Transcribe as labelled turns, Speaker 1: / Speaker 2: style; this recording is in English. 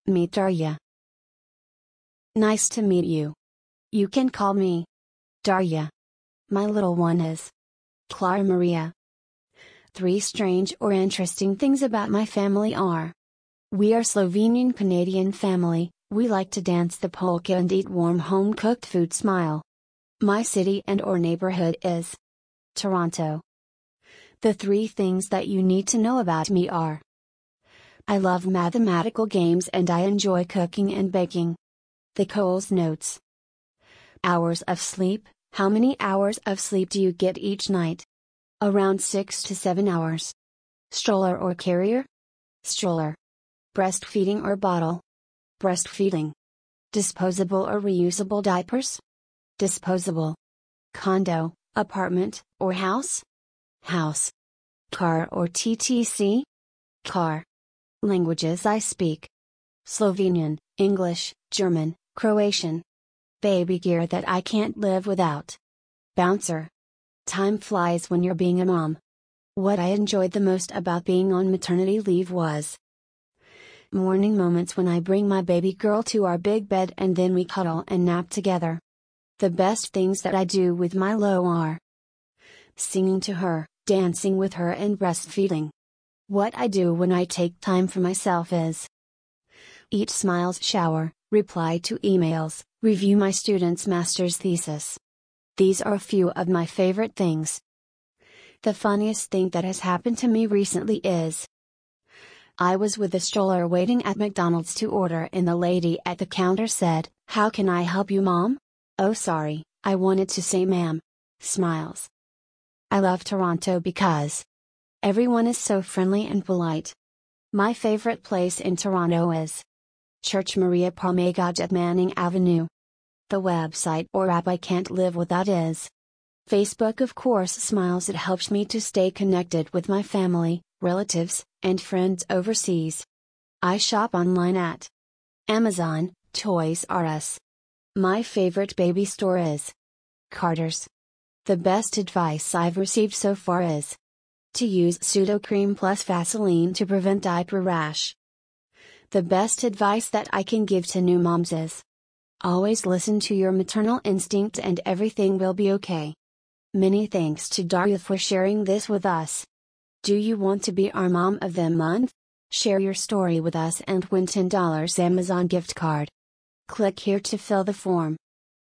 Speaker 1: Meet Darya. Nice to meet you. You can call me Darya. My little one is Clara Maria. 3 strange or interesting things about my family are: we are Slovenian Canadian family, we like to dance the polka and eat warm home cooked food. Smile. My city and or neighborhood is Toronto. The 3 things that you need to know about me are: I love mathematical games and I enjoy cooking and baking. The Coles Notes. Hours of sleep. How many hours of sleep do you get each night? Around 6 to 7 hours. Stroller or carrier? Stroller. Breastfeeding or bottle? Breastfeeding. Disposable or reusable diapers? Disposable. Condo, apartment, or house? House. Car or TTC? Car. Languages I speak: Slovenian, English, German, Croatian. Baby gear that I can't live without: bouncer. Time flies when you're being a mom. What I enjoyed the most about being on maternity leave was morning moments when I bring my baby girl to our big bed and then we cuddle and nap together. The best things that I do with Milo are singing to her, dancing with her and breastfeeding. What I do when I take time for myself is eat Smiles, shower, reply to emails, review my students' master's thesis. These are a few of my favorite things. The funniest thing that has happened to me recently is I was with a stroller waiting at McDonald's to order and the lady at the counter said, "How can I help you, Mom?" "Oh, sorry, I wanted to say ma'am." Smiles. I love Toronto because everyone is so friendly and polite. My favorite place in Toronto is Church Maria Palmagaj at Manning Avenue. The website or app I can't live without is Facebook. Of course, Smiles. It helps me to stay connected with my family, relatives, and friends overseas. I shop online at Amazon, Toys R Us. My favorite baby store is Carter's. The best advice I've received so far is to use Sudocrem plus Vaseline to prevent diaper rash. The best advice that I can give to new moms is always listen to your maternal instinct and everything will be okay. Many thanks to Darya for sharing this with us. Do you want to be our Mom of the Month? Share your story with us and win $10 Amazon gift card. Click here to fill the form.